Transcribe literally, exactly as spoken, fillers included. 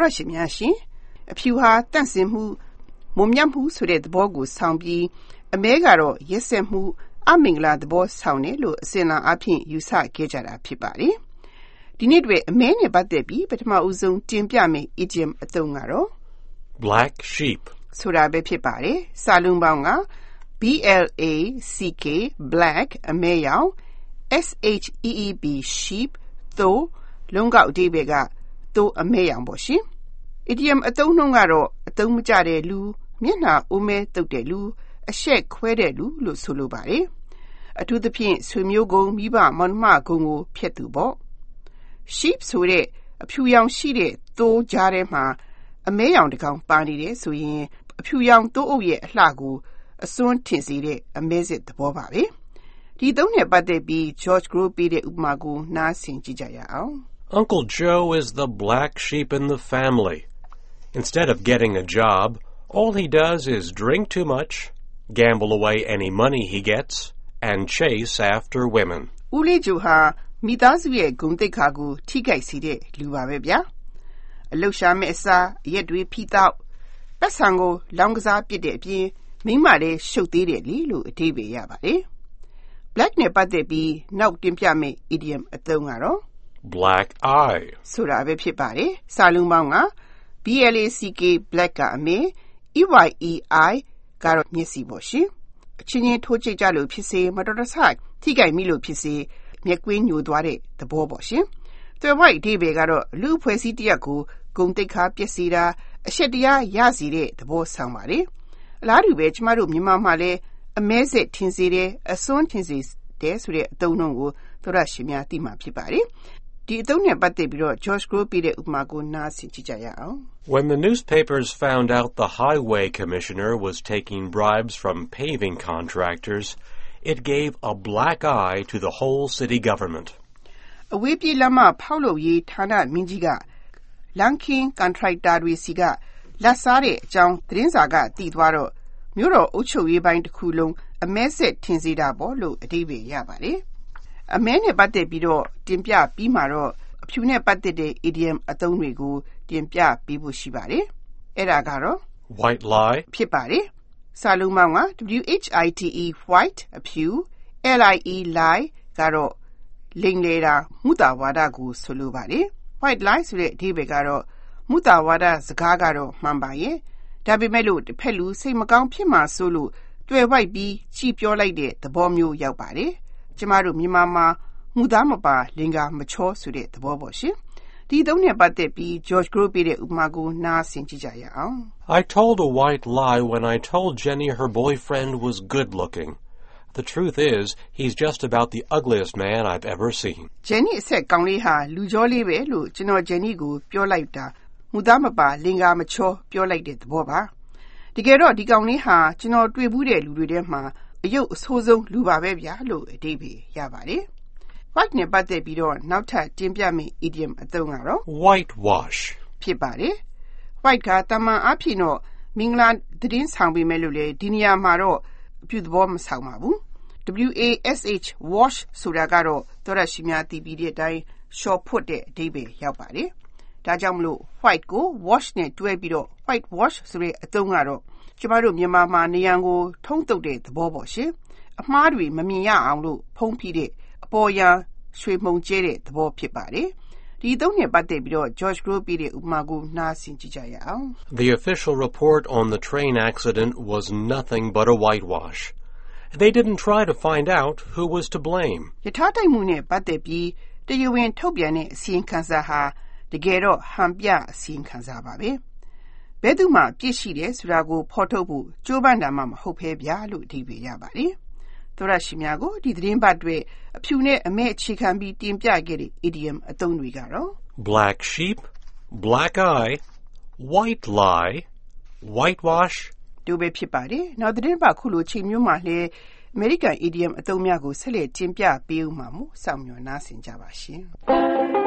ရရှိများရှင်အဖြူဟာတန့်စင်မှုမုံမြတ်မှုဆိုတဲ့သဘောကိုဆောင်ပြီးအမဲကတော့ရက်ဆက်မှုအမင်္ဂလာသဘောဆောင်တယ်လို့အစဉ်လာအဖြစ်ယူဆခဲ့ကြတာဖြစ်ပါတယ်ဒီနေ့တွေအမဲနဲ့ပတ်သက်ပြီးပထမဦးဆုံးတင်ပြမယ့် idiom အသုံးကတော့ black sheep ဆိုတာပဲဖြစ်ပါတယ်စာလုံးပေါင်းက B L A C K black အမဲရောင် S H E E B sheep သို့လုံးကောက်အဓိပ္ပာယ်ကသို့အမဲရောင်ပေါ့ရှင်idiom အသုံးနှုန်းကတော့အသုံးမကျတဲ့လူမျက်နှာအိုးမဲတုပ်တဲ့လူအရှက်ခွဲတဲ့လူလို့ဆိုလိုပါတယ်အထူးသဖြင့်ဆွေမျိုးကုန်းမိဘမောင်နှမကုန်းကိုဖျက်သူပေါ့ sheep ဆိုတဲ့အဖြူရောင်ရှိတဲ့သိုးကြားထဲမှာအမဲရောင်တစ်ကောင်ပါနေတယ်ဆိုရင်အဖြူရောင်သိုးအုပ်ရဲ့အလှကိုအစွန်းထင်စေတဲ့အမဲစစ်သဘောပါပဲဒီသုံးနဲ့ပတ်သက်ပြီး George Grow ပေးတဲ့ဥပမာကိုနားဆင်ကြည့်ကြရအောင် Uncle Joe is the black sheep in the family. Instead of getting a job, all he does is drink too much, gamble away any money he gets, and chase after women. ဦးလေးကျိုဟာမိသားစုရဲ့ဂုဏ်သိက္ခာကိုထိခိုက်စေတဲ့လူပါပဲဗျာအလှရှာမဲ့အစားအရက်တွေဖိတောက်ပတ်စံကိုလောင်းကစားပစ်တဲ့အပြင်မိမလည်းရှုပ်သေးတယ်လေလို့အဓိပ္ပာယ်ရပါတယ် black နဲ့ပတ်သက်ပြီးနောက်တင်ပြမယ့် idiom အသုံးကတော့ black eye ဆိုတာပဲဖြစ်ပါတယ်စာလုံးပေါင်းက B L A C K black ကအမဲ E Y E I ကတော့မျက်စိပေါ့ရှင်အချင်းချင်းထိုးကြိတ်ကြလို့ဖြစ်စေမတော်တဆထိခိုက်မိလို့ဖြစ်စေမျက်ကွင်းညိုသွားတဲ့သဘောပေါ့ရှင်သွယ်ဝိုက်အဓိပ္ပာယ်ကတော့လူအဖွဲ့အစည်းတစ်ရပ်ကိုဂုဏ်သိက္ခာပျက်စီးတာအရှက်တရားရစေတဲ့သဘောဆောင်ပါတယ်အလားတူပဲကျမတို့မြန်မာမှာလည်းအမဲစစ်ထင်စေတယ်အစွန်းထင်စေတယ်ဆိုတဲ့အသုံးအနှုန်းကိုသောရရှင်များသိမှာဖြစ်ပါတယ်ဒီအသုံးနဲ့ပတ်သက်ပြီးတော့ George Grow ပေးတဲ့ဥပမာကိုနားဆင်ကြည့်ကြရအောင် When the newspapers found out the highway commissioner was taking bribes from paving contractors, it gave a black eye to the whole city government. အဝေးပြေးလမ်းမဖောက်လုပ်ရေးဌာနမင်းကြီးကလမ်းခင်းကန်ထရိုက်တာတွေစီကလက်စားတဲ့အကြောင်းသတင်းစာကတည်သွားတော့မြို့တော်အုပ်ချုပ်ရေးပိုင်းတစ်ခုလုံးအမဲဆက်ထင်စေတာပေါ့လို့အဓိပ္ပာယ်ရပါတယ်အမဲနဲ့ပတ်သက်ပြီးတော့တင်ပြပြီးမှတော့အဖြူနဲ့ပတ်သက်တဲ့ idiom အသုံးတွေကိုတင်ပြပေးဖို့ရှိပါတယ်အဲ့ဒါကတော့ white lie ဖြစ်ပါတယ်စာလုံးပေါင်းက W H I T E white အဖြူ L I E lie ကတော့လိမ်လည်တာမုသာဝါဒကိုဆိုလိုပါတယ် white lie ဆိုတဲ့အဓိပ္ပာယ်ကတော့မုသာဝါဒစကားကတော့မှန်ပါရဲ့ဒါပေမဲ့လို့တစ်ဖက်လူစိတ်မကောင်းဖြစ်မှဆိုလို့တွေ့ဝိုက်ပြီးကြည်ပြောလိုက်တဲ့သဘောမျိုးရောက်ပါတယ်ကျမတို့မြန်မာမှာမူသားမပါလင်္ကာမချောဆိုတဲ့သဘောပေါ့ရှင်ဒီသုံးနဲ့ပတ်သက်ပြီး George Grow ပေးတဲ့ဥပမာကိုနားဆင်ကြည့်ကြရအောင် I told a white lie when I told Jenny her boyfriend was good looking. The truth is, he's just about the ugliest man I've ever seen. Jenny အဆက်ကောင်းလေးဟာလူကြောလေးပဲလို့ကျွန်တော် Jenny ကိုပြောလိုက်တာမူသားမပါလင်္ကာမချောပြောလိုက်တဲ့သဘောပါတကယ်တော့ဒီကောင်လေးဟာကျွန်တော်တွေ့ဘူးတဲ့လူတွေထဲမှာအယုတ်အဆိုးဆုံးလူပါပဲဗျာလို့အဓိပ္ပာယ်ရပါတယ် white နဲ့ပတ်သက်ပြီးတော့နောက်ထပ်တင်ပြမယ့် idiom အသုံးကတော့ whitewash ဖြစ်ပါတယ် white ကတမန်အဖြစ်တော့မင်္ဂလာသတင်းဆောင်ပေးမယ်လို့လေဒီနေရာမှာတော့အပြုသဘောမဆောင်ပါဘူး W A S H wash ဆိုတာကတော့သောရရှိများသိပြီးတဲ့အတိုင်းရှော့ဖွတ်တဲ့အဓိပ္ပာယ်ရောက်ပါတယ်ဒါကြောင့်မလို့ white ကို wash နဲ့တွဲပြီးတော့ white wash ဆိုတဲ့အသုံးကတော့ကျမတို့မြန်မာမှာနေရန်ကိုထုံးတုပ်တဲ့သဘောပေါ့ရှင်အမှားတွေမမြင်ရအောင်လို့ဖုံးဖိတဲ့အပေါ်ယံရွှေမှုန်ကျဲတဲ့သဘောဖြစ်ပါတယ်ဒီအသုံးနဲ့ပတ်သက်ပြီးတော့ George Grow ပေးတဲ့ဥပမာကိုနားဆင်ကြည့်ကြရအောင် The official report on the train accident was nothing but a whitewash. They didn't try to find out who was to blame. ယထာတိုက်မှုနဲ့ပတ်သက်ပြီးတရားဝင်ထုတ်ပြန်တဲ့အစီရင်ခံစာဟာတကယ်တော့ဟန်ပြအစီရင်ခံစာပါပဲဘယ်သူမှပြစ်ရှိတယ်ဆိုတာကိုဖော်ထုတ်ဖို့ကြိုးပမ်းတာမှမဟုတ်ဘဲဗျာလို့အဓိပ္ပာယ်ရပါတယ်သောရရှိများကိုဒီသတင်းပတ်တွေအဖြူနဲ့အမဲအခြေခံပြီးတင်ပြခဲ့တဲ့ idiom အသုံးတွေကတော့ black sheep, black eye, white lie, whitewash တို့ပဲဖြစ်ပါတယ်နောက်သတင်းပတ်ခုလိုချိန်မျိုးမှာလည်း American idiom အသုံးများကိုဆက်လက်တင်ပြပေးဦးမှာမို့စောင့်မျှော်နားဆင်ကြပါရှင်